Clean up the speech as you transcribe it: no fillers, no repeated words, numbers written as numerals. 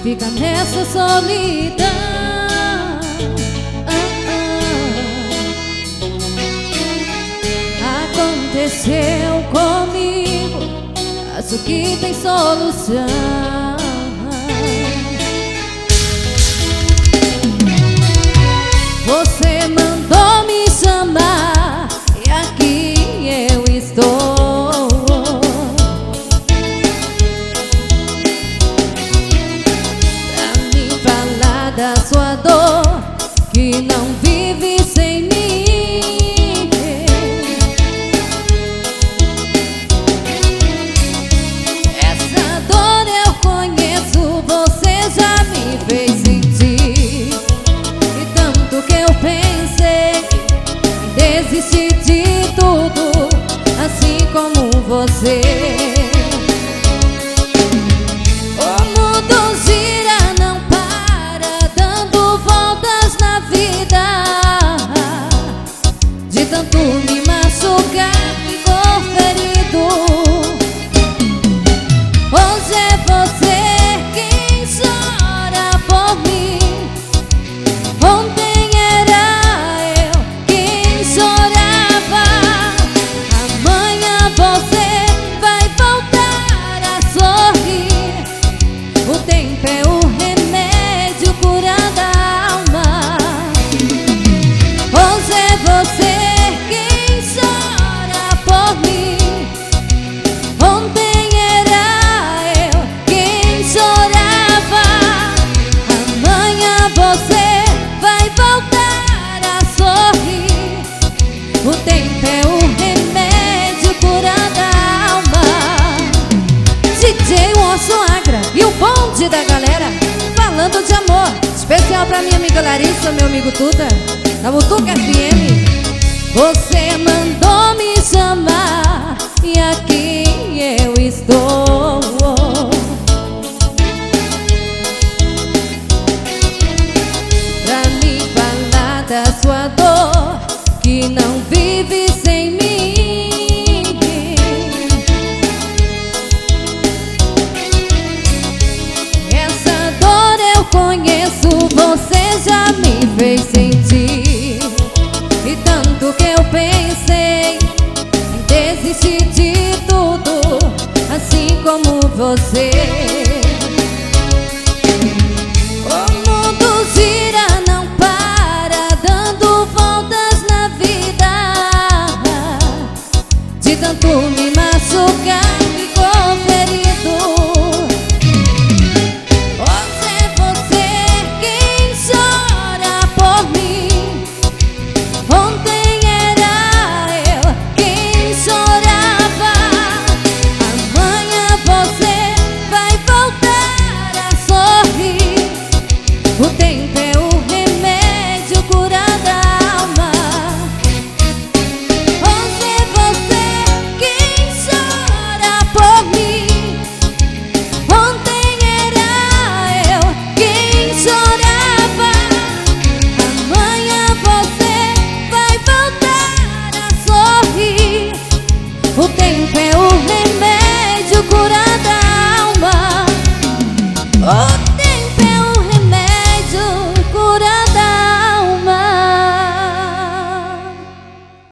fica nessa solidão. Aconteceu comigo, acho que tem solução. Você mandou me chamar e aqui eu estou, pra me falar da sua dor, que não vive sem mim. Essa dor eu conheço, você já me fez sentir. E tanto que eu pensei em desistir de tudo, assim como você. O mundo gira, não para, dando voltas na vida. De tanto me machucar, ficou ferido. Hoje é você quem chora por mim. Ontem era eu quem chorava. Amanhã você vai voltar a sorrir. O tempo é o remédio curando a alma. Hoje é você quem chora por mim. Ontem era eu quem chorava. Amanhã você vai voltar a sorrir. O tempo é o remédio curando a alma. DJ Orso Agra e o bonde da galera falando de amor. Especial pra minha amiga Larissa, meu amigo Tuta, da Mutuca FM. Você mandou me chamar e aqui eu estou.